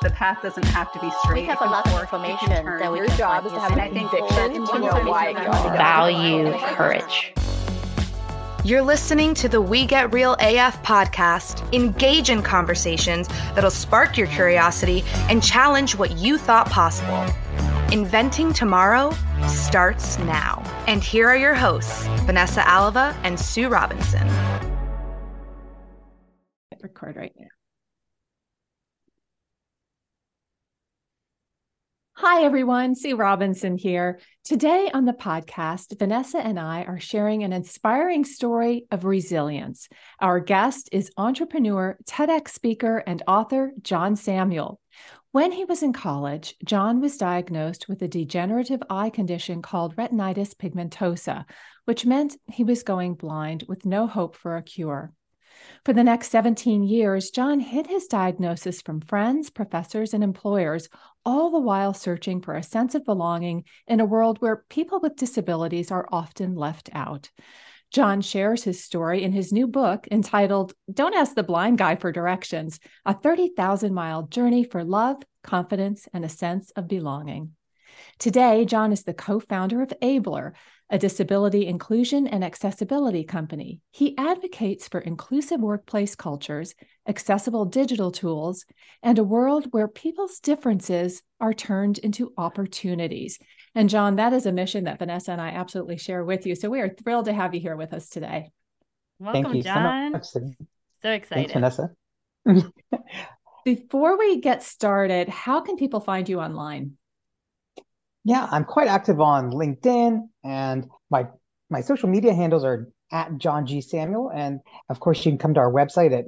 The path doesn't have to be straight. We have a lot of information that we Your can job find is to have a conviction to know why you value courage. You're listening to the We Get Real AF podcast. Engage in conversations that'll spark your curiosity and challenge what you thought possible. Inventing tomorrow starts now. And here are your hosts, Vanessa Alava and Sue Robinson. Record right now. Hi, everyone. Sue Robinson here. Today on the podcast, Vanessa and I are sharing an inspiring story of resilience. Our guest is entrepreneur, TEDx speaker, and author John Samuel. When he was in college, John was diagnosed with a degenerative eye condition called retinitis pigmentosa, which meant he was going blind with no hope for a cure. For the next 17 years, John hid his diagnosis from friends, professors, and employers, all the while searching for a sense of belonging in a world where people with disabilities are often left out. John shares his story in his new book entitled Don't Ask the Blind Guy for Directions, a 30,000-mile journey for love, confidence, and a sense of belonging. Today, John is the co-founder of Abler, a disability inclusion and accessibility company. He advocates for inclusive workplace cultures, accessible digital tools, and a world where people's differences are turned into opportunities. And John, that is a mission that Vanessa and I absolutely share with you. So we are thrilled to have you here with us today. Welcome, Thank you John. so much. So excited. Thanks, Vanessa. Before we get started, how can people find you online? Yeah, I'm quite active on LinkedIn, and my social media handles are at John G. Samuel. And of course, you can come to our website at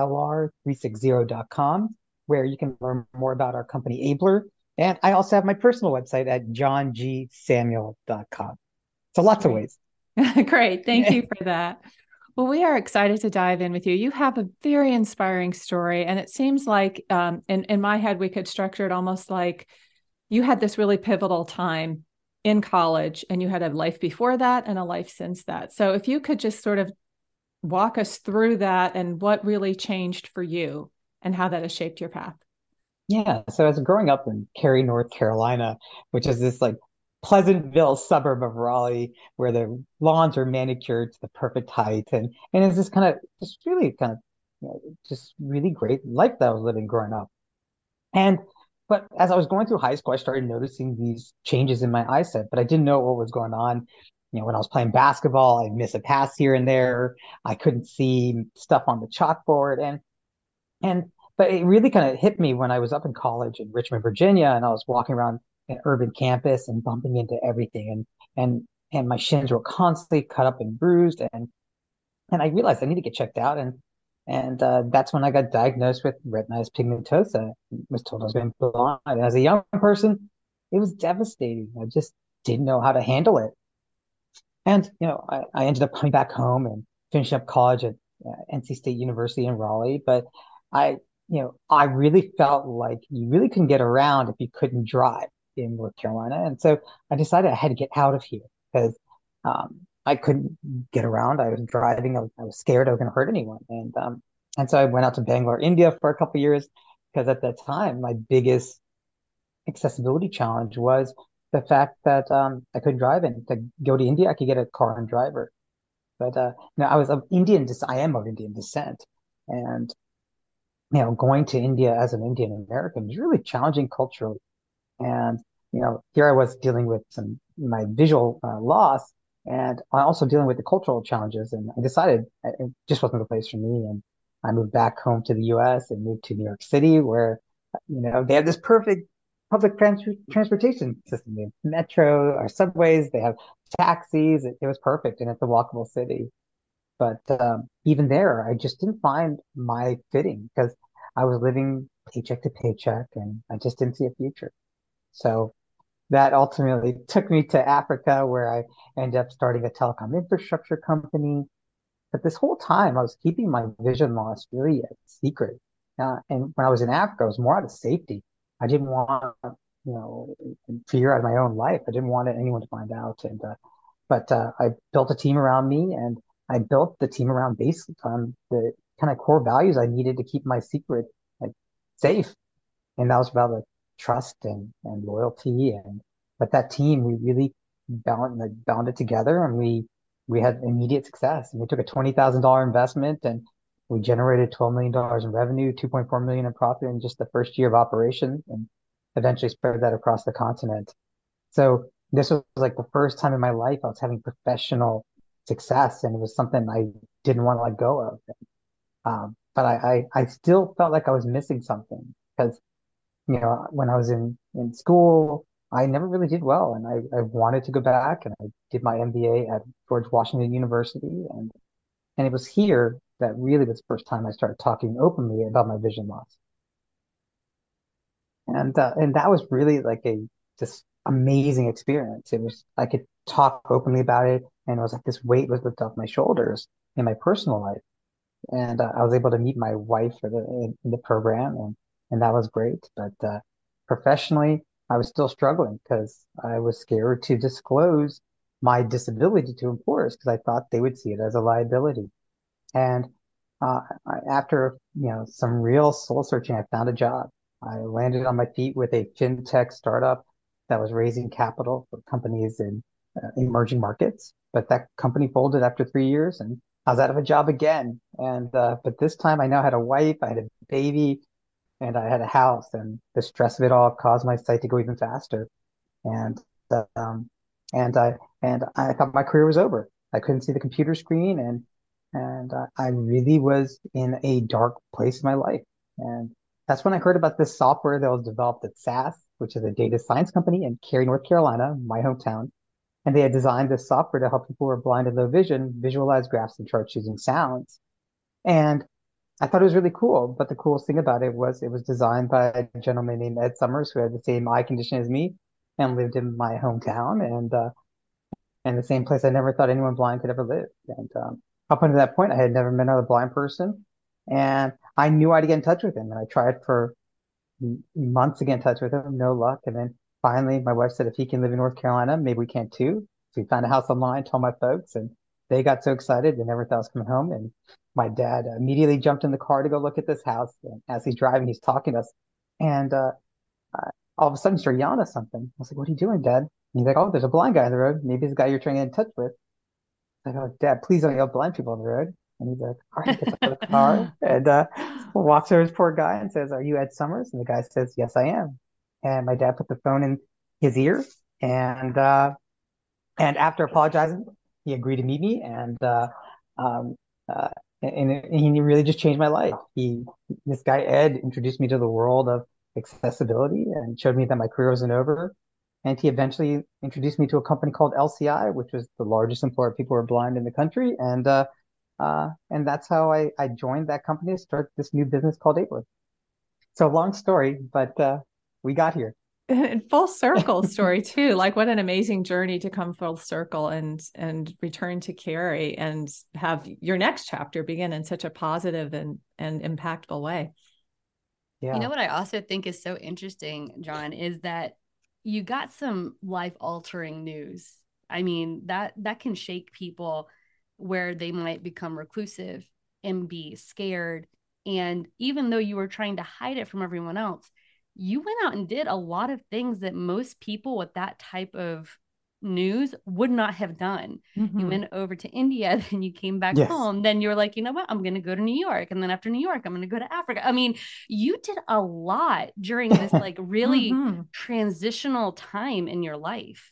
ablr360.com, where you can learn more about our company, Abler. And I also have my personal website at johngsamuel.com. So lots of ways. Great. Thank you for that. Well, we are excited to dive in with you. You have a very inspiring story, and it seems like in my head, we could structure it almost like you had this really pivotal time in college, and you had a life before that and a life since that. So if you could just sort of walk us through that and what really changed for you and how that has shaped your path. Yeah. So as growing up in Cary, North Carolina, which is this like Pleasantville suburb of Raleigh, where the lawns are manicured to the perfect height, and it's this kind of just really kind of just really great life that I was living growing up. But as I was going through high school, I started noticing these changes in my eyesight, but I didn't know what was going on. When I was playing basketball, I'd miss a pass here and there. I couldn't see stuff on the chalkboard, but it really kind of hit me when I was up in college in Richmond, Virginia, and I was walking around an urban campus and bumping into everything, and my shins were constantly cut up and bruised, and I realized I need to get checked out, and that's when I got diagnosed with retinitis pigmentosa. Was told I was going blind, and as a young person, it was devastating. I just didn't know how to handle it, and I ended up coming back home and finishing up college at NC State University in Raleigh, but I really felt like you really couldn't get around if you couldn't drive in North Carolina. And so I decided I had to get out of here because I couldn't get around. I was driving. I was scared I was going to hurt anyone. And so I went out to Bangalore, India for a couple of years, because at that time, my biggest accessibility challenge was the fact that I couldn't drive. And to go to India, I could get a car and driver. But I was of Indian I am of Indian descent. And going to India as an Indian American was really challenging culturally. And, here I was dealing with my visual loss, and I also dealing with the cultural challenges. And I decided it just wasn't the place for me. And I moved back home to the US and moved to New York City, where, they have this perfect public transportation system. They have metro or subways, they have taxis. It was perfect. And it's a walkable city. But even there, I just didn't find my fitting because I was living paycheck to paycheck and I just didn't see a future. So that ultimately took me to Africa, where I ended up starting a telecom infrastructure company. But this whole time, I was keeping my vision loss really a secret. And when I was in Africa, it was more out of safety. I didn't want, fear out of my own life. I didn't want anyone to find out. But I built a team around me, and I built the team around based on the kind of core values I needed to keep my secret safe. And that was about like trust and loyalty. But that team, we really bound it together, and we had immediate success. And we took a $20,000 investment, and we generated $12 million in revenue, 2.4 million in profit in just the first year of operation, and eventually spread that across the continent. So this was like the first time in my life I was having professional success, and it was something I didn't want to let go of. But I still felt like I was missing something because, when I was in school, I never really did well, and I wanted to go back, and I did my MBA at George Washington University, and it was here that really was the first time I started talking openly about my vision loss. And that was really like a just amazing experience. It was, I could talk openly about it, and it was like this weight was lifted off my shoulders in my personal life. And I was able to meet my wife in the program, and that was great. But professionally, I was still struggling because I was scared to disclose my disability to employers because I thought they would see it as a liability. And after some real soul searching, I found a job. I landed on my feet with a fintech startup that was raising capital for companies in emerging markets. But that company folded after 3 years, and I was out of a job again. And but this time I now had a wife, I had a baby, and I had a house. And the stress of it all caused my site to go even faster. And um, and I thought my career was over. I couldn't see the computer screen, and I really was in a dark place in my life. And that's when I heard about this software that was developed at SAS, which is a data science company in Cary, North Carolina, my hometown. And they had designed this software to help people who are blind and low vision visualize graphs and charts using sounds. And I thought it was really cool. But the coolest thing about it was designed by a gentleman named Ed Summers, who had the same eye condition as me and lived in my hometown, and the same place I never thought anyone blind could ever live. And up until that point, I had never met another blind person. And I knew I'd get in touch with him. And I tried for months to get in touch with him, no luck. And then finally, my wife said, if he can live in North Carolina, maybe we can too. So we found a house online, told my folks, and they got so excited they never thought I was coming home. And my dad immediately jumped in the car to go look at this house. And as he's driving, he's talking to us. And all of a sudden, he started yelling at something. I was like, what are you doing, Dad? And he's like, oh, there's a blind guy on the road. Maybe it's the guy you're trying to get in touch with. I'm like, oh, Dad, please don't yell at blind people on the road. And he's like, all right, gets out of the car and walks over to this poor guy and says, are you Ed Summers? And the guy says, yes, I am. And my dad put the phone in his ear, and after apologizing, he agreed to meet me, and he really just changed my life. This guy Ed introduced me to the world of accessibility and showed me that my career wasn't over. And he eventually introduced me to a company called LCI, which was the largest employer of people who are blind in the country. And that's how I joined that company to start this new business called Abler. So long story, but we got here. And full circle story too. Like, what an amazing journey to come full circle and return to Cary and have your next chapter begin in such a positive and impactful way. Yeah. You know what I also think is so interesting, John, is that you got some life-altering news. I mean, that can shake people where they might become reclusive and be scared. And even though you were trying to hide it from everyone else, you went out and did a lot of things that most people with that type of news would not have done. Mm-hmm. You went over to India, then you came back home. Then you're like, you know what? I'm going to go to New York. And then after New York, I'm going to go to Africa. I mean, you did a lot during this like really transitional time in your life.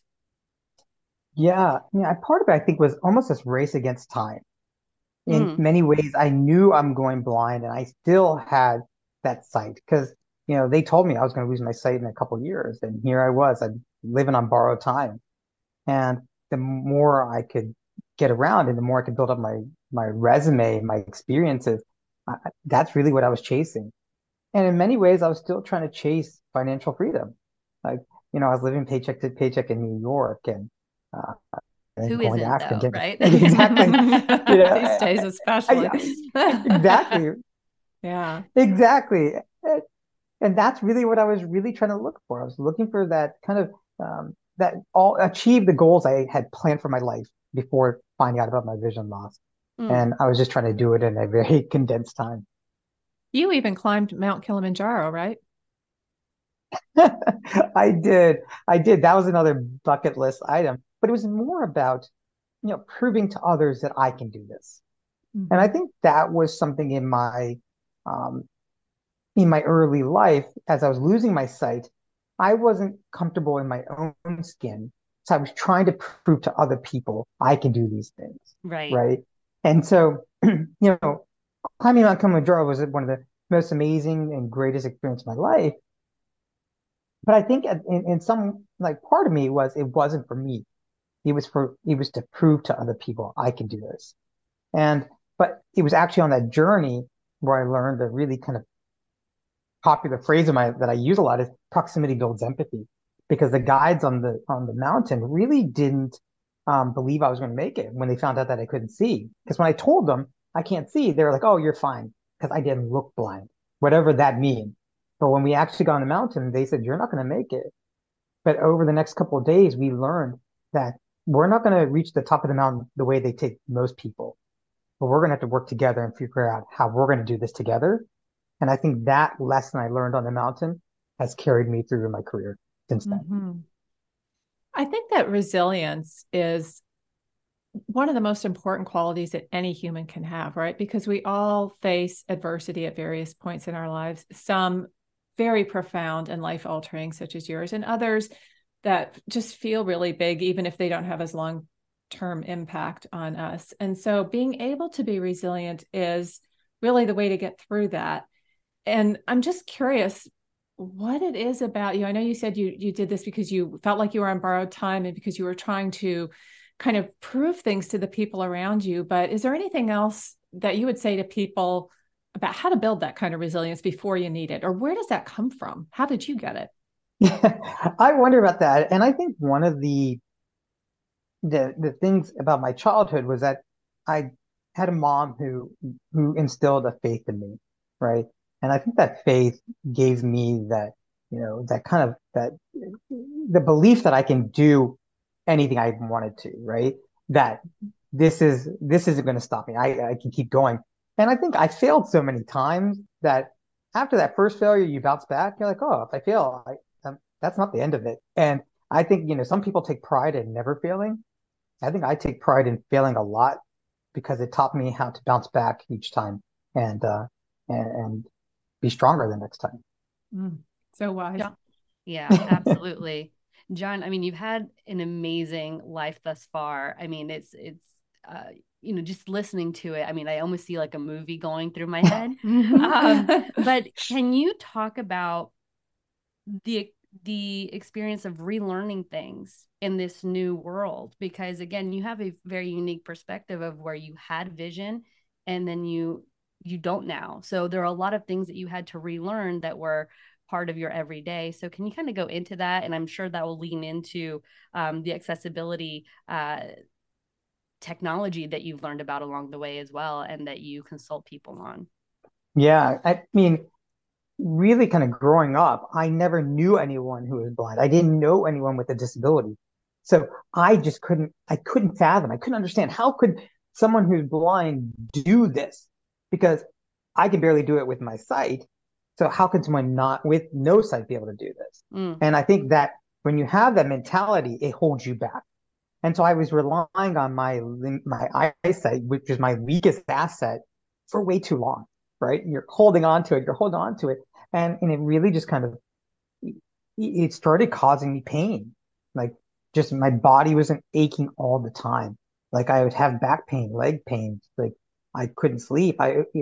Yeah. Part of it, I think, was almost this race against time. In many ways, I knew I'm going blind, and I still had that sight because, they told me I was going to lose my sight in a couple of years. And here I was, I'm living on borrowed time. And the more I could get around and the more I could build up my resume, my experiences, that's really what I was chasing. And in many ways, I was still trying to chase financial freedom. Like, I was living paycheck to paycheck in New York, and who isn't, though, right? Exactly. These days, especially. Exactly. Yeah. Exactly. And that's really what I was really trying to look for. I was looking for that kind of achieve the goals I had planned for my life before finding out about my vision loss. And I was just trying to do it in a very condensed time. You even climbed Mount Kilimanjaro, right? I did. I did. That was another bucket list item, but it was more about, proving to others that I can do this. And I Mhm. think that was something um, in my early life, as I was losing my sight, I wasn't comfortable in my own skin. So I was trying to prove to other people I can do these things, Right. right? And so, climbing Mount Kilimanjaro was one of the most amazing and greatest experience of my life. But I think in some like part of me it wasn't for me. It was to prove to other people I can do this. And but it was actually on that journey where I learned the really kind of popular phrase that I use a lot is proximity builds empathy, because the guides on the mountain really didn't believe I was going to make it when they found out that I couldn't see. Because when I told them I can't see, they were like, "Oh, you're fine," because I didn't look blind, whatever that means. But when we actually got on the mountain, they said, "You're not going to make it." But over the next couple of days, we learned that we're not going to reach the top of the mountain the way they take most people, but we're going to have to work together and figure out how we're going to do this together. And I think that lesson I learned on the mountain has carried me through my career since then. Mm-hmm. I think that resilience is one of the most important qualities that any human can have, right? Because we all face adversity at various points in our lives, some very profound and life altering, such as yours, and others that just feel really big, even if they don't have as long term impact on us. And so being able to be resilient is really the way to get through that. And I'm just curious what it is about you. I know you said you did this because you felt like you were on borrowed time and because you were trying to kind of prove things to the people around you. But is there anything else that you would say to people about how to build that kind of resilience before you need it? Or where does that come from? How did you get it? I wonder about that. And I think one of the things about my childhood was that I had a mom who instilled a faith in me, right? And I think that faith gave me that, that kind of that the belief that I can do anything I wanted to, right? That this isn't going to stop me. I can keep going. And I think I failed so many times that after that first failure, you bounce back. You're like, oh, if I fail, that's not the end of it. And I think, some people take pride in never failing. I think I take pride in failing a lot because it taught me how to bounce back each time and and be stronger the next time. So wise. Yeah, absolutely. John, I mean, you've had an amazing life thus far. I mean, uh, just listening to it. I mean, I almost see like a movie going through my head. But can you talk about the experience of relearning things in this new world? Because again, you have a very unique perspective of where you had vision and then you don't now. So there are a lot of things that you had to relearn that were part of your everyday. So can you kind of go into that? And I'm sure that will lean into the accessibility technology that you've learned about along the way as well, and that you consult people on. Yeah, I mean, really kind of growing up, I never knew anyone who was blind. I didn't know anyone with a disability. So I couldn't fathom, I couldn't understand how could someone who's blind do this? Because I can barely do it with my sight. So how could someone not with no sight be able to do this? And I think that when you have that mentality, it holds you back. And so I was relying on my eyesight, which is my weakest asset, for way too long, right? You're holding on to it. And it really just kind of, it started causing me pain. Like just my body wasn't aching all the time. Like I would have back pain, leg pain, like I couldn't sleep.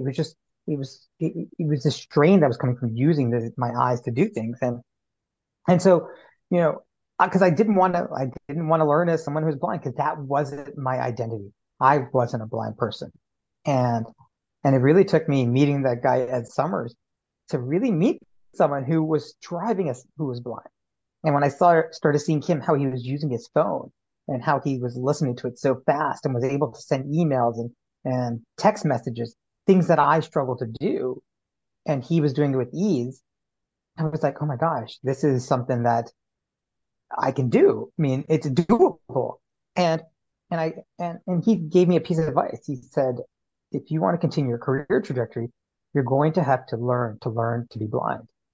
It was the strain that was coming from using my eyes to do things. And so, you know, because I didn't want to learn as someone who's blind because that wasn't my identity. I wasn't a blind person. And, and it really took me meeting that guy Ed Summers to really meet someone who was who was blind. And when I started seeing him, how he was using his phone and how he was listening to it so fast and was able to send emails and text messages, things that I struggled to do, and he was doing it with ease. I was like, oh my gosh, this is something that I can do. I mean, it's doable. And and he gave me a piece of advice. He said, if you want to continue your career trajectory, you're going to have to learn to be blind.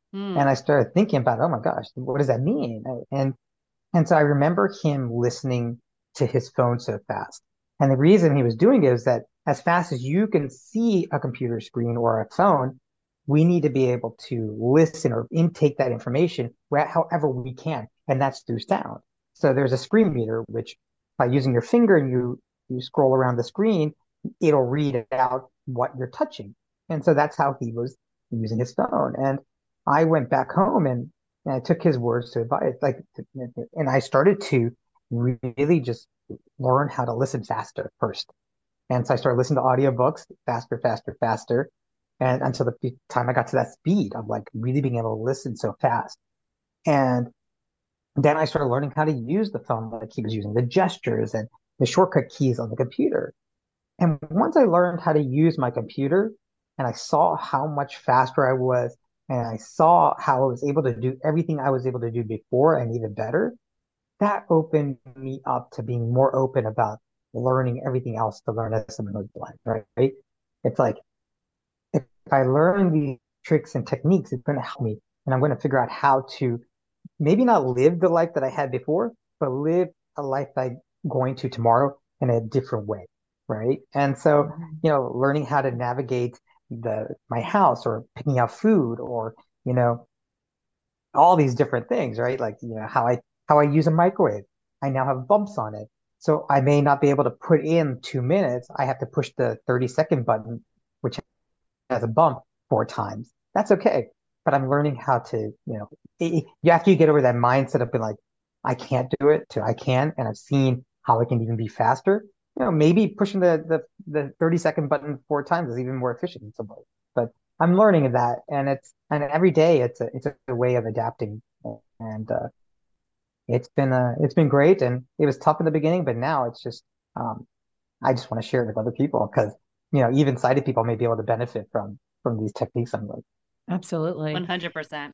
And I started thinking about, oh my gosh, what does that mean? And so I remember him listening to his phone so fast. And the reason he was doing it is that as fast as you can see a computer screen or a phone, we need to be able to listen or intake that information however we can. And that's through sound. So there's a screen reader, which by using your finger and you scroll around the screen, it'll read out what you're touching. And so that's how he was using his phone. And I went back home and I took his words to advice, and I started to really just learn how to listen faster first. And so I started listening to audiobooks faster, faster, faster. And until the time I got to that speed of like really being able to listen so fast. And then I started learning how to use the phone like he was using, the gestures and the shortcut keys on the computer. And once I learned how to use my computer and I saw how much faster I was, and I saw how I was able to do everything I was able to do before and even better, that opened me up to being more open about learning everything else to learn as someone who's blind, right? It's like, if I learn these tricks and techniques, it's going to help me. And I'm going to figure out how to maybe not live the life that I had before, but live a life that I'm going to tomorrow in a different way, right? And so, learning how to navigate my house or picking out food or, all these different things, right? Like, how I use a microwave. I now have bumps on it. So I may not be able to put in 2 minutes. I have to push the 30-second button, which has a bump 4 times. That's okay. But I'm learning how to, after you get over that mindset of being like, I can't do it to I can, and I've seen how it can even be faster. Maybe pushing the 30-second button 4 times is even more efficient in some ways. But I'm learning that, and every day it's a way of adapting, and it's been great. And it was tough in the beginning, but now it's just I just want to share it with other people because even sighted people may be able to benefit from these techniques I'm learning. Absolutely. 100%.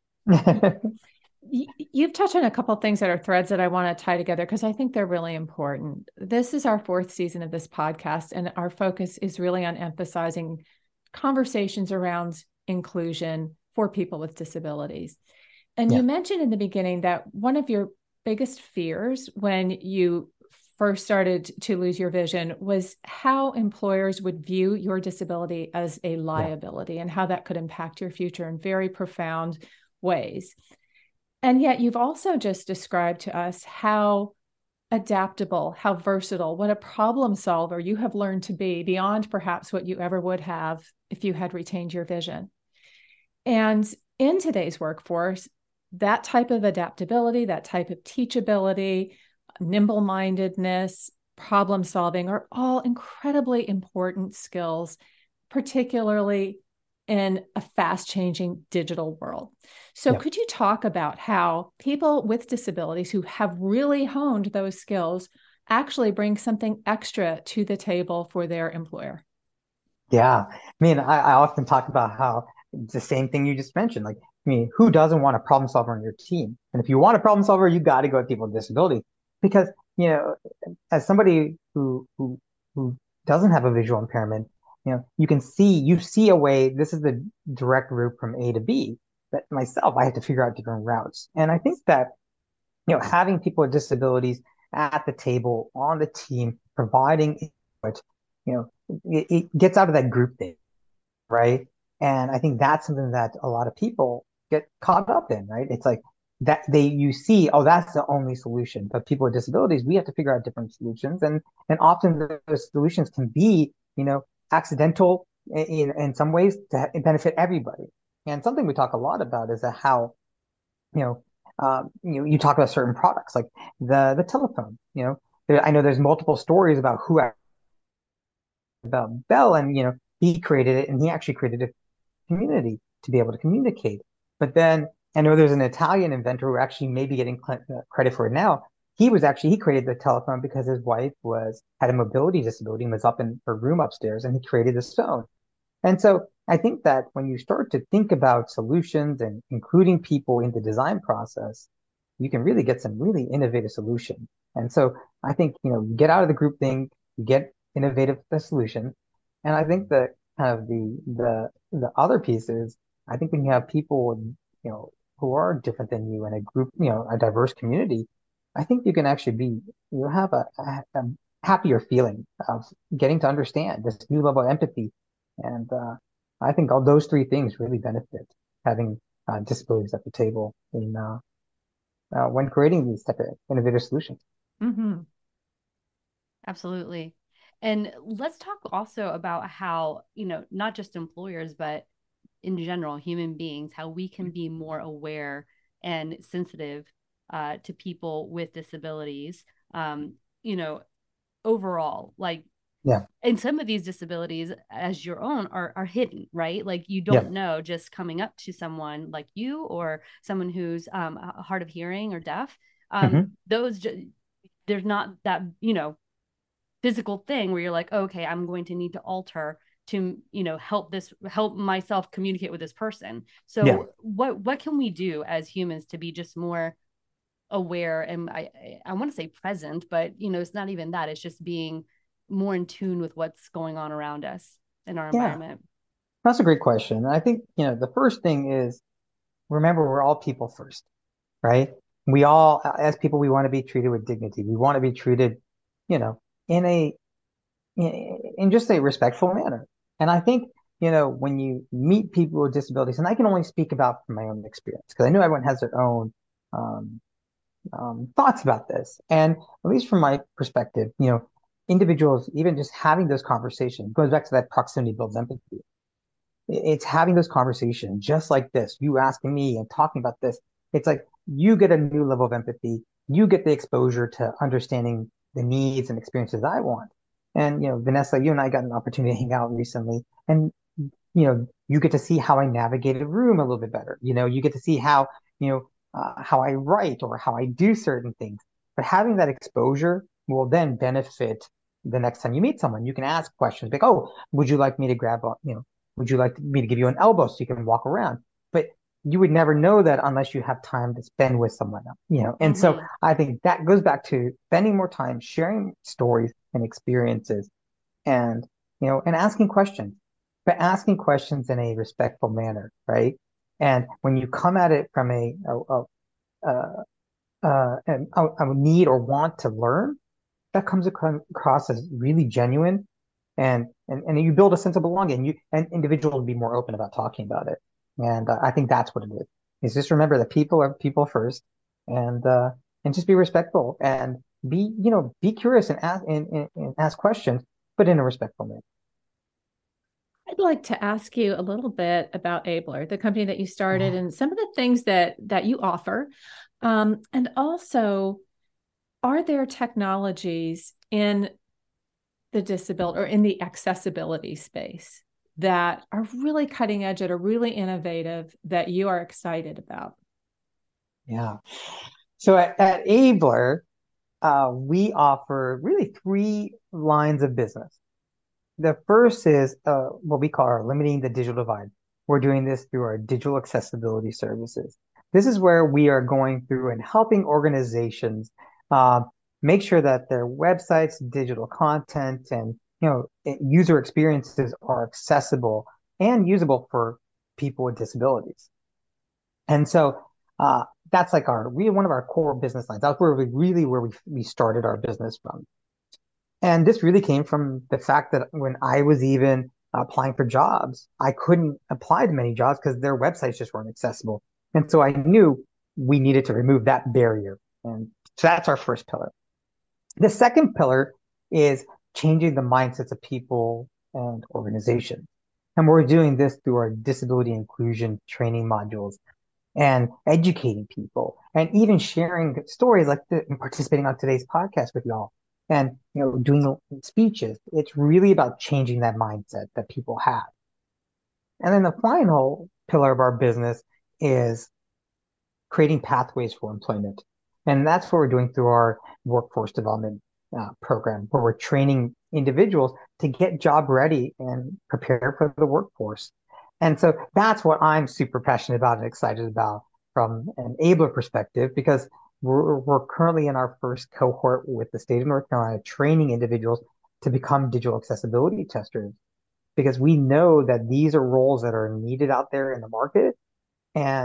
You've touched on a couple of things that are threads that I want to tie together because I think they're really important. This is our 4th season of this podcast, and our focus is really on emphasizing conversations around inclusion for people with disabilities. And you mentioned in the beginning that one of your biggest fears when you first started to lose your vision was how employers would view your disability as a liability and how that could impact your future in very profound ways. And yet you've also just described to us how adaptable, how versatile, what a problem solver you have learned to be beyond perhaps what you ever would have if you had retained your vision. And in today's workforce, that type of adaptability, that type of teachability, nimble-mindedness, problem solving are all incredibly important skills, particularly in a fast-changing digital world. So could you talk about how people with disabilities who have really honed those skills actually bring something extra to the table for their employer? Yeah. I mean, I often talk about how it's the same thing you just mentioned. Like, I mean, who doesn't want a problem solver on your team? And if you want a problem solver, you got to go with people with disabilities. Because, as somebody who doesn't have a visual impairment, you see a way, this is the direct route from A to B. But myself, I have to figure out different routes. And I think that, having people with disabilities at the table, on the team, providing input, it gets out of that group thing, right? And I think that's something that a lot of people get caught up in, right? It's like that you see, oh, that's the only solution. But people with disabilities, we have to figure out different solutions. And often those solutions can be, accidental in some ways to benefit everybody. And something we talk a lot about is that how, you talk about certain products like the telephone. I know there's multiple stories about Bell, and he created it, and he actually created a community to be able to communicate. But then I know there's an Italian inventor who actually may be getting credit for it now. He created the telephone because his wife had a mobility disability and was up in her room upstairs, and he created this phone. And so I think that when you start to think about solutions and including people in the design process, you can really get some really innovative solutions. And so I think, get out of the group thing, you get innovative solutions. And I think that kind of the other piece is, I think when you have people who are different than you in a group, a diverse community, I think you can actually you have a happier feeling of getting to understand this new level of empathy. And I think all those three things really benefit having disabilities at the table in when creating these type of innovative solutions. Mm-hmm. Absolutely. And let's talk also about how, not just employers, but in general, human beings, how we can be more aware and sensitive to people with disabilities, you know, overall. Like, Yeah. and some of these disabilities, as your own, are hidden, right? Like you Yeah. don't know just coming up to someone like you or someone who's hard of hearing or deaf. Mhm. There's not that, physical thing where you're like, okay, I'm going to need to alter to, help myself communicate with this person. So Yeah. what can we do as humans to be just more aware? And I want to say present, but it's not even that. It's just being more in tune with what's going on around us in our Yeah. environment. That's a great question. I think, the first thing is remember we're all people first, right? We all, as people, we want to be treated with dignity. We want to be treated, in in just a respectful manner. And I think, when you meet people with disabilities, and I can only speak about from my own experience, because I know everyone has their own um, thoughts about this. And at least from my perspective, individuals, even just having those conversations goes back to that proximity builds empathy. It's having those conversations just like this, you asking me and talking about this. It's like you get a new level of empathy. You get the exposure to understanding the needs and experiences I want. And, Vanessa, you and I got an opportunity to hang out recently. And, you get to see how I navigate a room a little bit better. You get to see how I write or how I do certain things. But having that exposure will then benefit the next time you meet someone. You can ask questions like, oh, would you like me to would you like me to give you an elbow so you can walk around? But you would never know that unless you have time to spend with someone else. And so I think that goes back to spending more time sharing stories and experiences and, and asking questions, but asking questions in a respectful manner, right? And when you come at it from a need or want to learn, that comes across as really genuine and you build a sense of belonging. And individuals will be more open about talking about it. And I think that's what it is. Is just remember that people are people first, and just be respectful and be curious and ask questions, but in a respectful manner. I'd like to ask you a little bit about Ablr, the company that you started, and some of the things that you offer. And also, are there technologies in the disability or in the accessibility space that are really cutting edge, that are really innovative, that you are excited about? Yeah. So at Ablr, we offer really three lines of business. The first is what we call our limiting the digital divide. We're doing this through our digital accessibility services. This is where we are going through and helping organizations make sure that their websites, digital content, and user experiences are accessible and usable for people with disabilities. And so that's like one of our core business lines. That's where we started our business from. And this really came from the fact that when I was even applying for jobs, I couldn't apply to many jobs because their websites just weren't accessible. And so I knew we needed to remove that barrier. And so that's our first pillar. The second pillar is changing the mindsets of people and organizations. And we're doing this through our disability inclusion training modules and educating people and even sharing stories like and participating on today's podcast with y'all and doing speeches. It's really about changing that mindset that people have. And then the final pillar of our business is creating pathways for employment. And that's what we're doing through our workforce development program, where we're training individuals to get job ready and prepare for the workforce. And so that's what I'm super passionate about and excited about from an Ablr perspective, because we're currently in our first cohort with the state of North Carolina training individuals to become digital accessibility testers, because we know that these are roles that are needed out there in the market. And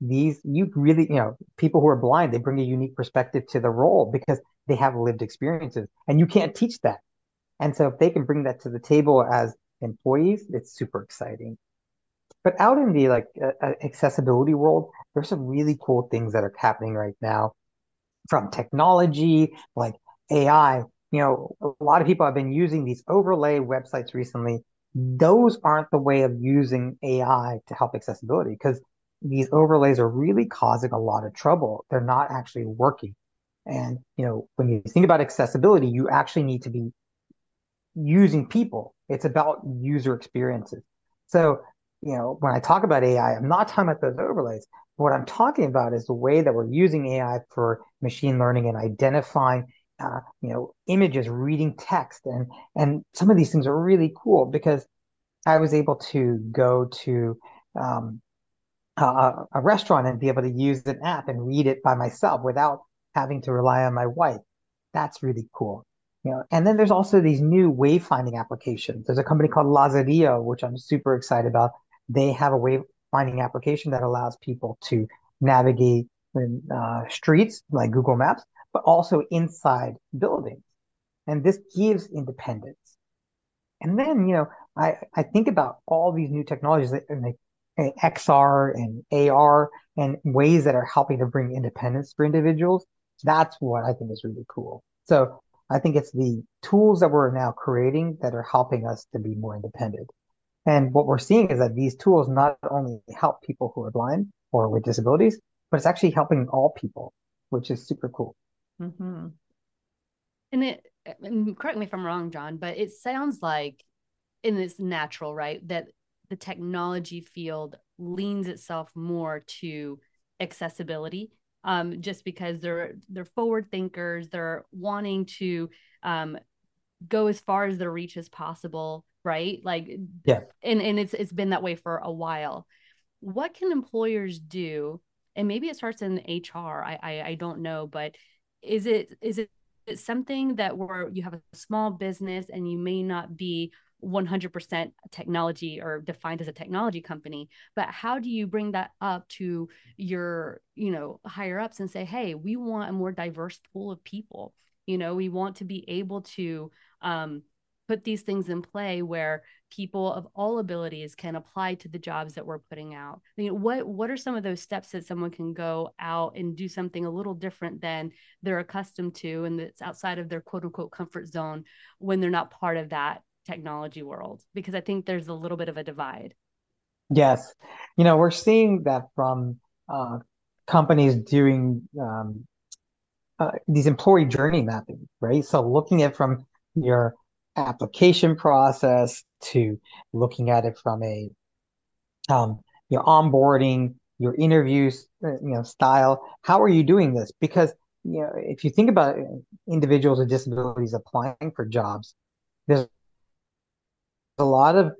you really, people who are blind, they bring a unique perspective to the role because they have lived experiences, and you can't teach that. And so if they can bring that to the table as employees, it's super exciting. But out in the accessibility world, there's some really cool things that are happening right now from technology, like AI. A lot of people have been using these overlay websites recently. Those aren't the way of using AI to help accessibility because these overlays are really causing a lot of trouble. They're not actually working. And, when you think about accessibility, you actually need to be using people. It's about user experiences. So, when I talk about AI, I'm not talking about those overlays. What I'm talking about is the way that we're using AI for machine learning and identifying, images, reading text, and some of these things are really cool because I was able to go to a restaurant and be able to use an app and read it by myself without having to rely on my wife. That's really cool. And then there's also these new wayfinding applications. There's a company called Lazarillo, which I'm super excited about. They have a wayfinding application that allows people to navigate in streets like Google Maps, but also inside buildings. And this gives independence. And then, I think about all these new technologies like XR and AR and ways that are helping to bring independence for individuals. That's what I think is really cool. So I think it's the tools that we're now creating that are helping us to be more independent. And what we're seeing is that these tools not only help people who are blind or with disabilities, but it's actually helping all people, which is super cool. Mm-hmm. And correct me if I'm wrong, John, but it sounds like, and it's natural, right, that the technology field leans itself more to accessibility, just because they're forward thinkers, they're wanting to go as far as their reach as possible, right? Yeah. And it's been that way for a while. What can employers do? And maybe it starts in HR. I don't know, but is it something that where you have a small business and you may not be 100% technology or defined as a technology company, but how do you bring that up to your, higher ups and say, hey, we want a more diverse pool of people. We want to be able to put these things in play where people of all abilities can apply to the jobs that we're putting out. What are some of those steps that someone can go out and do something a little different than they're accustomed to, and that's outside of their quote unquote comfort zone when they're not part of that technology world? Because I think there's a little bit of a divide. Yes. We're seeing that from companies doing these employee journey mapping, right? So looking at from your application process to looking at it from your onboarding, your interviews, style. How are you doing this? Because, if you think about individuals with disabilities applying for jobs, there's a lot of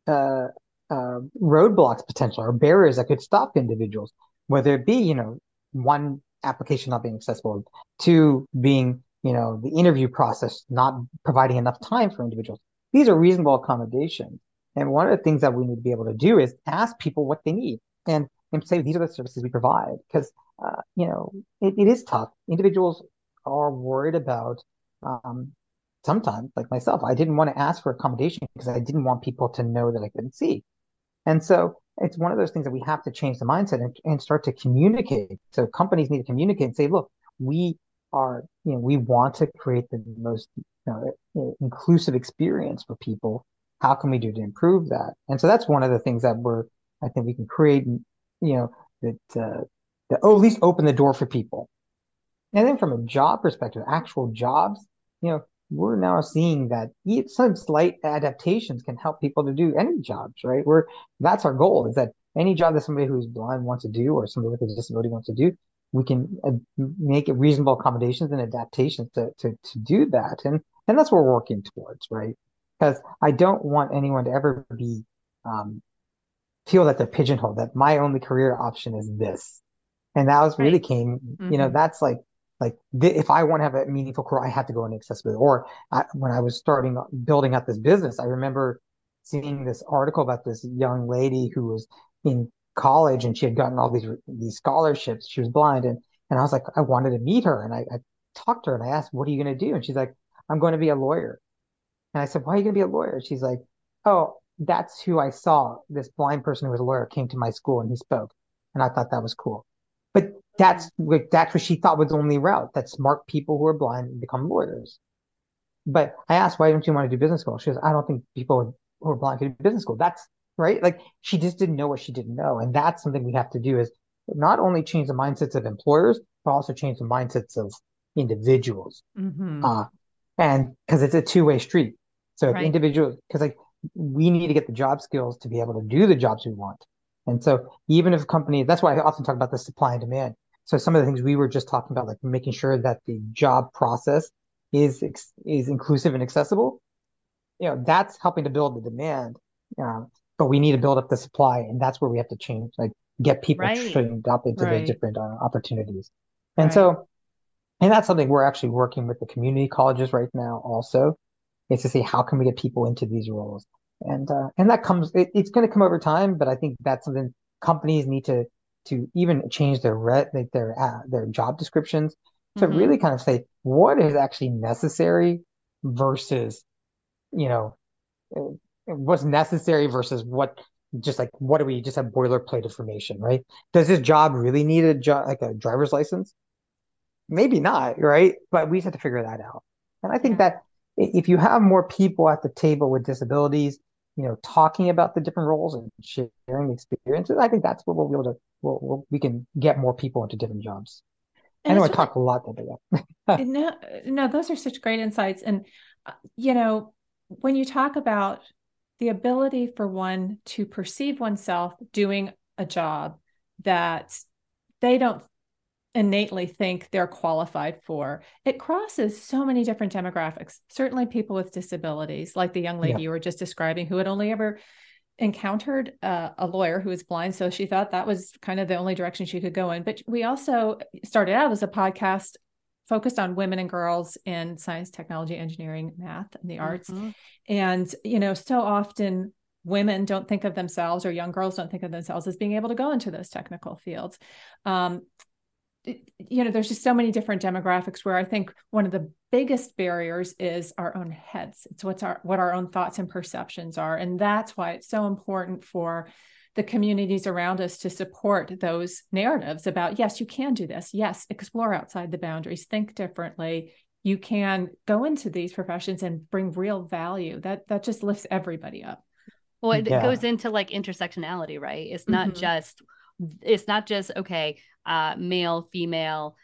roadblocks potential or barriers that could stop individuals, whether it be, one, application not being accessible, two, being, the interview process not providing enough time for individuals. These are reasonable accommodations. And one of the things that we need to be able to do is ask people what they need and say, these are the services we provide. Because, it is tough. Individuals are worried about, sometimes, like myself, I didn't want to ask for accommodation because I didn't want people to know that I couldn't see. And so it's one of those things that we have to change the mindset and start to communicate. So companies need to communicate and say, look, we want to create the most inclusive experience for people. How can we do to improve that? And so that's one of the things that I think we can create, that at least open the door for people. And then from a job perspective, actual jobs, we're now seeing that some slight adaptations can help people to do any jobs, right? That's our goal, is that any job that somebody who's blind wants to do or somebody with a disability wants to do, we can make it reasonable accommodations and adaptations to do that. And that's what we're working towards, right? Because I don't want anyone to ever be feel that they're pigeonholed, that my only career option is this. And that was really came, that's if I want to have a meaningful career, I have to go into accessibility. Or when I was building up this business, I remember seeing this article about this young lady who was in college and she had gotten all these scholarships. She was blind, and I was like, I wanted to meet her, and I talked to her and I asked, what are you going to do? And she's like, I'm going to be a lawyer. And I said, why are you going to be a lawyer? She's like, oh, that's who I saw. This blind person who was a lawyer came to my school and he spoke, and I thought that was cool. But that's what she thought was the only route, that smart people who are blind become lawyers. But I asked, why don't you want to do business school? She goes, I don't think people who are blind can do business school. That's right. Like, she just didn't know what she didn't know. And that's something we have to do, is not only change the mindsets of employers, but also change the mindsets of individuals. Mm-hmm. And because it's a two-way street. So if Right. individuals, because like we need to get the job skills to be able to do the jobs we want. And so even if companies, that's why I often talk about the supply and demand. So some of the things we were just talking about, like making sure that the job process is inclusive and accessible, that's helping to build the demand. But we need to build up the supply, and that's where we have to change, like get people Right. trained up into the Right. different opportunities. And Right. so, and that's something we're actually working with the community colleges right now also, is to see how can we get people into these roles. And that comes, it's going to come over time, but I think that's something companies need to even change like their job descriptions to Mhm. really kind of say what is actually necessary versus, you know, what's necessary versus what do we just have boilerplate information, right? Does this job really need a job like a driver's license? Maybe not, right? But we just have to figure that out. And I think Yeah. that if you have more people at the table with disabilities, talking about the different roles and sharing experiences, I think that's what we'll be able to, we can get more people into different jobs. I And know I it's really, talked a lot there. no, those are such great insights. And, when you talk about the ability for one to perceive oneself doing a job that they don't innately think they're qualified for, it crosses so many different demographics. Certainly people with disabilities, like the young lady Yeah. you were just describing, who had only ever encountered a lawyer who was blind. So she thought that was kind of the only direction she could go in. But we also started out as a podcast focused on women and girls in science, technology, engineering, math, and the arts. Mhm. And, so often women don't think of themselves, or young girls don't think of themselves as being able to go into those technical fields. There's just so many different demographics where I think one of the biggest barriers is our own heads. It's what our own thoughts and perceptions are. And that's why it's so important for the communities around us to support those narratives about, yes, you can do this. Yes, explore outside the boundaries, think differently. You can go into these professions and bring real value. That just lifts everybody up. Well, it Yeah. goes into like intersectionality, right? It's not Mhm. just okay, male, female,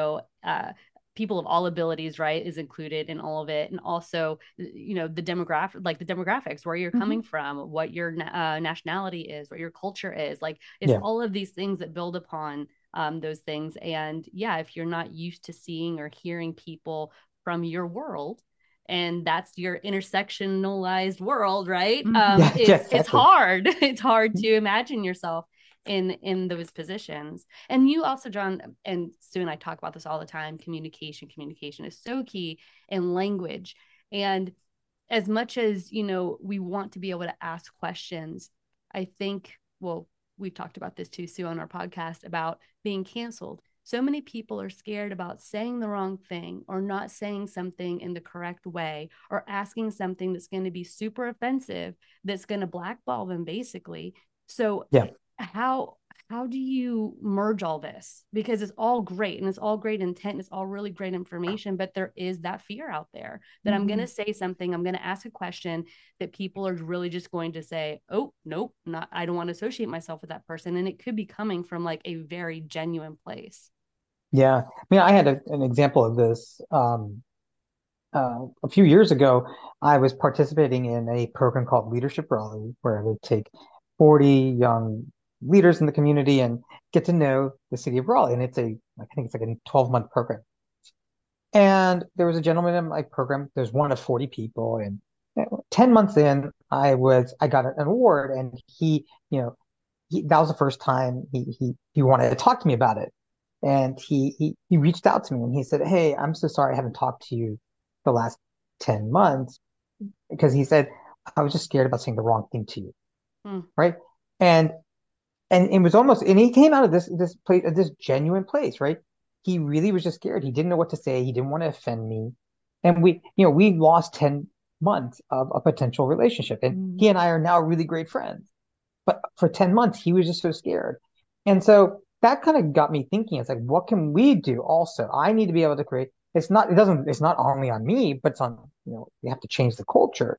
people of all abilities, right, is included in all of it. And also, the demographics, where you're coming from, what your nationality is, what your culture is. Like, it's Yeah. all of these things that build upon those things. And yeah, if you're not used to seeing or hearing people from your world, and that's your intersectionalized world, right? Mhm. Yeah. It's Exactly. hard. It's hard to imagine yourself in those positions. And you also, John, and Sue and I talk about this all the time, communication is so key in language. And as much as we want to be able to ask questions, I think, well, we've talked about this too, Sue, on our podcast about being canceled. So many people are scared about saying the wrong thing, or not saying something in the correct way, or asking something that's going to be super offensive, that's going to blackball them, basically. So Yeah. how do you merge all this? Because it's all great, and it's all great intent, and it's all really great information, but there is that fear out there that I'm going to say something, I'm going to ask a question that people are really just going to say, oh, nope, I don't want to associate myself with that person. And it could be coming from like a very genuine place. Yeah. I mean, I had an example of this. A few years ago, I was participating in a program called Leadership Rally, where I would take 40 young leaders in the community and get to know the city of Raleigh. And I think it's like a 12-month program. And there was a gentleman in my program. There's one of 40 people, and 10 months in, I got an award, and that was the first time he wanted to talk to me about it. And he reached out to me and he said, "Hey, I'm so sorry I haven't talked to you the last 10 months," because he said, "I was just scared about saying the wrong thing to you." Hmm. Right. And And it was almost, and he came out of this place, this genuine place, right? He really was just scared. He didn't know what to say. He didn't want to offend me. And we lost 10 months of a potential relationship. And he and I are now really great friends. But for 10 months, he was just so scared. And so that kind of got me thinking. It's like, what can we do also? I need to be able to create, it's not only on me, but it's on, we have to change the culture.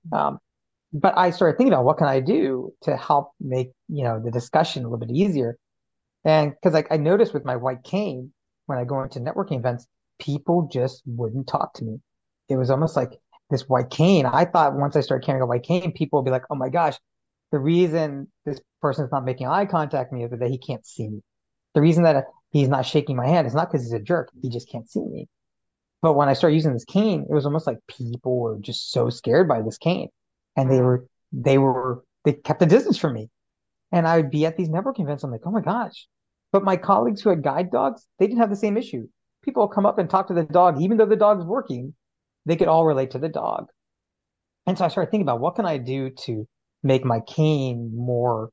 But I started thinking about what can I do to help make, the discussion a little bit easier. And because I noticed with my white cane, when I go into networking events, people just wouldn't talk to me. It was almost like this white cane. I thought once I started carrying a white cane, people would be like, oh my gosh, the reason this person's not making eye contact with me is that he can't see me. The reason that he's not shaking my hand is not because he's a jerk. He just can't see me. But when I started using this cane, it was almost like people were just so scared by this cane. And they kept a distance from me. And I would be at these networking events. I'm like, oh my gosh. But my colleagues who had guide dogs, they didn't have the same issue. People will come up and talk to the dog, even though the dog's working, they could all relate to the dog. And so I started thinking about what can I do to make my cane more,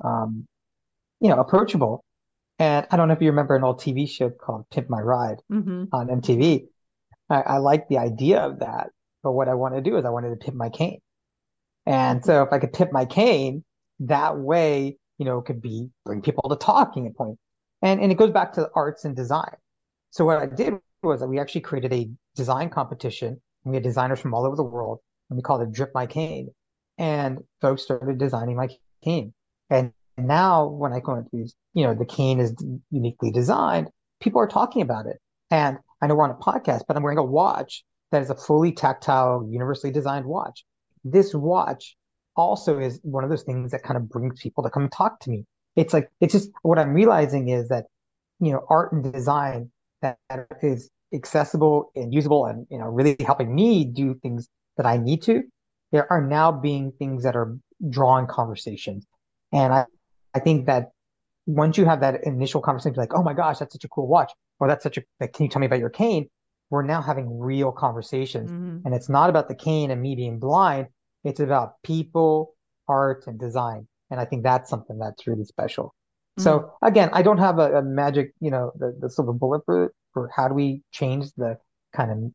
approachable. And I don't know if you remember an old TV show called Pimp My Ride on MTV. I like the idea of that. But what I want to do is I wanted to pimp my cane. And so if I could pimp my cane, that way, it could bring people to talking point. And it goes back to arts and design. So what I did was that we actually created a design competition. We had designers from all over the world, and we called it Drip My Cane. And folks started designing my cane. And now when I go into these, the cane is uniquely designed, people are talking about it. And I know we're on a podcast, but I'm wearing a watch that is a fully tactile, universally designed watch. This watch also is one of those things that kind of brings people to come and talk to me. It's just what I'm realizing is that, art and design that is accessible and usable and, really helping me do things that I need to, there are now being things that are drawing conversations. And I think that once you have that initial conversation, like, oh my gosh, that's such a cool watch, or that's can you tell me about your cane? We're now having real conversations. And it's not about the cane and me being blind. It's about people, art, and design. And I think that's something that's really special. So again, I don't have a magic, the silver bullet for how do we change the kind of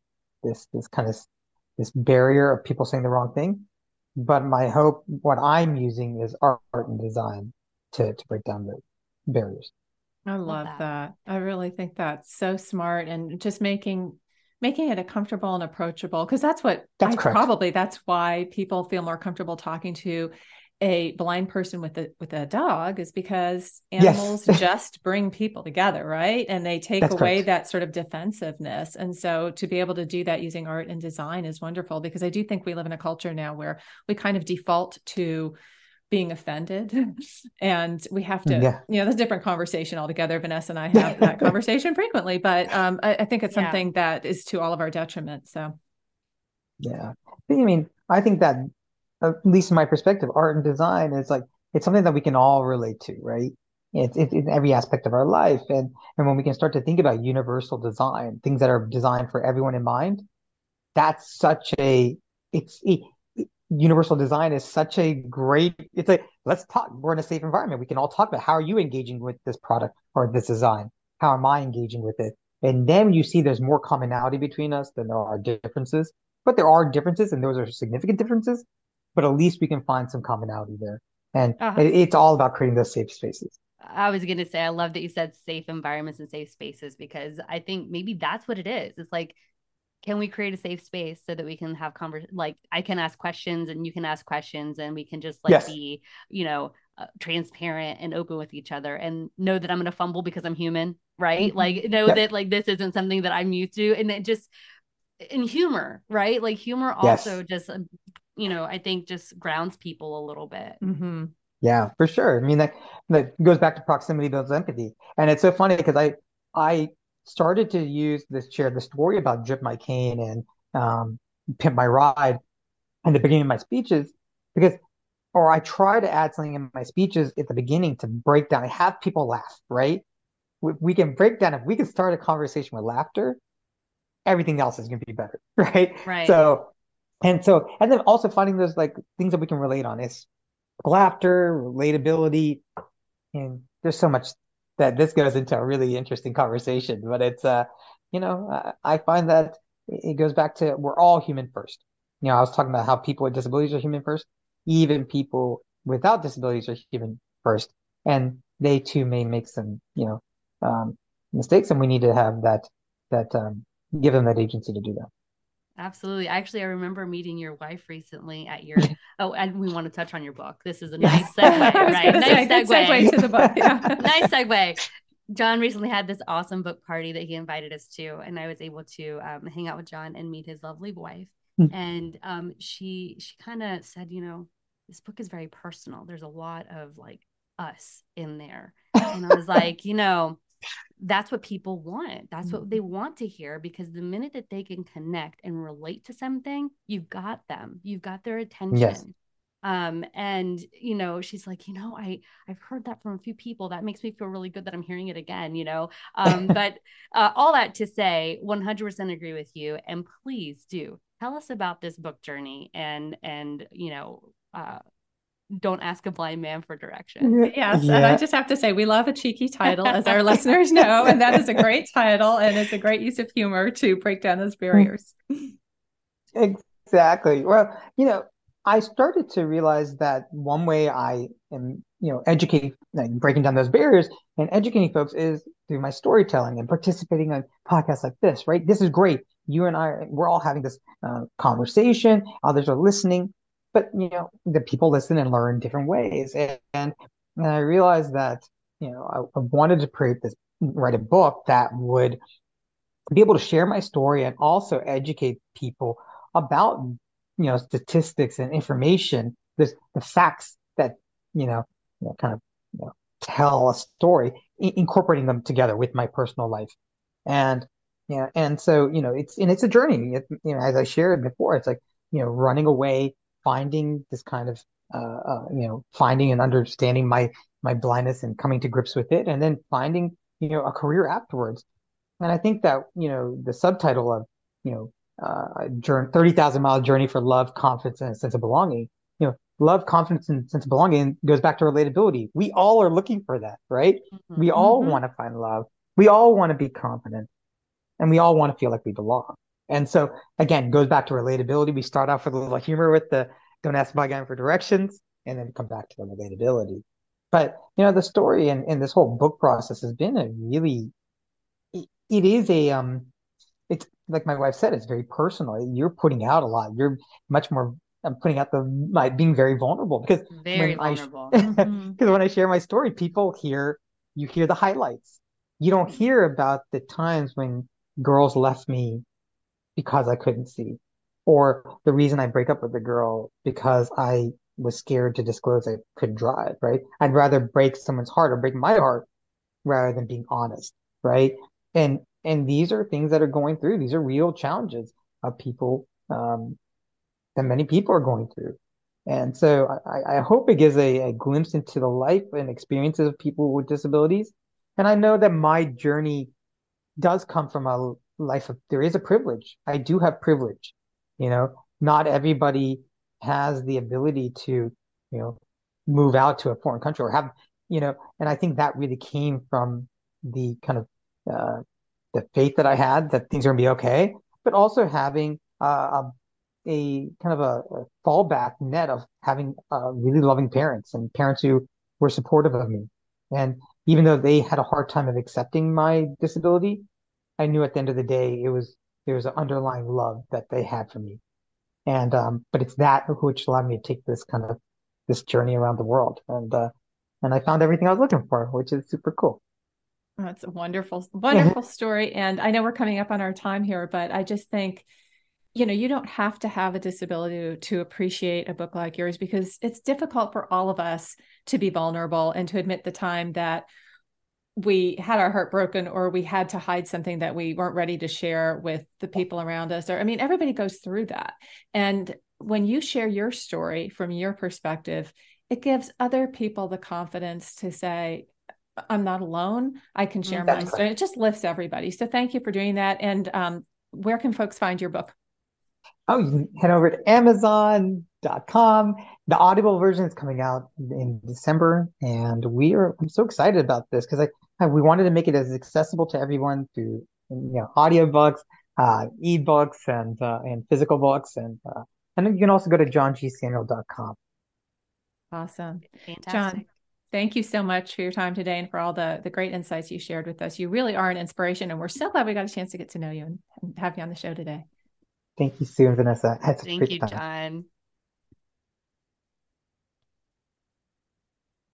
this barrier of people saying the wrong thing. But my hope, what I'm using is art and design to break down the barriers. I love that. I really think that's so smart, and just making it a comfortable and approachable, because that's why people feel more comfortable talking to a blind person with a dog, is because animals just bring people together, right? And they take away that sort of defensiveness. And so to be able to do that using art and design is wonderful, because I do think we live in a culture now where we kind of default to being offended, and we have to, that's a different conversation altogether. Vanessa and I have that conversation frequently, but I think it's something that is to all of our detriment. So, I think that, at least in my perspective, art and design is it's something that we can all relate to, right? It's in every aspect of our life. And when we can start to think about universal design, things that are designed for everyone in mind, that's universal design is such a great, let's talk. We're in a safe environment. We can all talk about how are you engaging with this product or this design? How am I engaging with it? And then you see there's more commonality between us than there are differences. But there are differences, and those are significant differences. But at least we can find some commonality there. And it's all about creating those safe spaces. I was going to say, I love that you said safe environments and safe spaces, because I think maybe that's what it is. It's like, can we create a safe space so that we can have I can ask questions and you can ask questions, and we can just be, transparent and open with each other, and know that I'm going to fumble because I'm human, right? That this isn't something that I'm used to. And it just, in humor, right? Like humor also just, I think just grounds people a little bit. Yeah, for sure. I mean, that goes back to proximity builds empathy. And it's so funny because I started to share the story about Drip My Cane and Pimp My Ride in the beginning of my speeches, or I try to add something in my speeches at the beginning to break down and have people laugh, right? We can break down, if we can start a conversation with laughter, everything else is going to be better, right? Right. And then also finding those things that we can relate on is laughter, relatability, and there's so much that this goes into a really interesting conversation, but it's I find that it goes back to we're all human first. I was talking about how people with disabilities are human first. Even people without disabilities are human first, and they too may make some mistakes, and we need to have that give them that agency to do that. Absolutely. Actually, I remember meeting your wife recently at your, and we want to touch on your book. This is a nice segue, right? Nice segue to the book. Yeah. Nice segue. John recently had this awesome book party that he invited us to, and I was able to hang out with John and meet his lovely wife. And she kind of said, this book is very personal. There's a lot of like us in there. And I was like, that's what people want. That's what they want to hear, because the minute that they can connect and relate to something, you've got them. You've got their attention. Yes. And she's like, I've heard that from a few people. That makes me feel really good that I'm hearing it again, but all that to say, 100% agree with you. And please do tell us about this book journey and don't ask a blind man for directions. Yes. Yeah. And I just have to say, we love a cheeky title, as our listeners know, and that is a great title, and it's a great use of humor to break down those barriers. Exactly. Well, I started to realize that one way I am, educating, like breaking down those barriers and educating folks is through my storytelling and participating on podcasts like this, right? This is great. You and I, we're all having this conversation. Others are listening, but, the people listen and learn different ways. And I realized that, I wanted to write a book that would be able to share my story and also educate people about statistics and information, the facts that, kind of, tell a story, incorporating them together with my personal life. And, and so, it's a journey. As I shared before, it's like, running away, finding this kind of, finding and understanding my blindness and coming to grips with it, and then finding, a career afterwards. And I think that, the subtitle of, 30,000-mile journey for love, confidence, and a sense of belonging. Love, confidence, and sense of belonging goes back to relatability. We all are looking for that, right? Mm-hmm. We all want to find love. We all want to be confident, and we all want to feel like we belong. And so, again, goes back to relatability. We start off with a little humor with the "don't ask my guy for directions," and then come back to the relatability. But the story and this whole book process has been a really, it is a it's like my wife said, it's very personal. You're putting out a lot. You're much more putting out being very vulnerable, because when I share my story, you hear the highlights. You don't hear about the times when girls left me because I couldn't see, or the reason I break up with a girl because I was scared to disclose I couldn't drive, right? I'd rather break someone's heart or break my heart rather than being honest, right? And these are things that are going through. These are real challenges of people that many people are going through. And so I hope it gives a glimpse into the life and experiences of people with disabilities. And I know that my journey does come from a life there is a privilege. I do have privilege. Not everybody has the ability to, move out to a foreign country or have, and I think that really came from the kind of, the faith that I had that things are going to be okay, but also having a kind of a fallback net of having really loving parents and parents who were supportive of me. And even though they had a hard time of accepting my disability, I knew at the end of the day, there was an underlying love that they had for me. And, but it's that which allowed me to take this journey around the world. And I found everything I was looking for, which is super cool. That's a wonderful, wonderful story. And I know we're coming up on our time here, but I just think, you don't have to have a disability to appreciate a book like yours, because it's difficult for all of us to be vulnerable and to admit the time that we had our heart broken, or we had to hide something that we weren't ready to share with the people around us. Or, everybody goes through that. And when you share your story from your perspective, it gives other people the confidence to say, I'm not alone. I can share my story. It just lifts everybody. So thank you for doing that. And where can folks find your book? Oh, you can head over to Amazon, johnggcno.com. The Audible version is coming out in December, and I'm so excited about this because we wanted to make it as accessible to everyone through audiobooks, ebooks, and physical books, and then you can also go to johnggsamuel.com. Awesome. Fantastic. John, thank you so much for your time today and for all the great insights you shared with us. You really are an inspiration, and we're so glad we got a chance to get to know you and have you on the show today. Thank you, Sue and Vanessa. Thank you, John.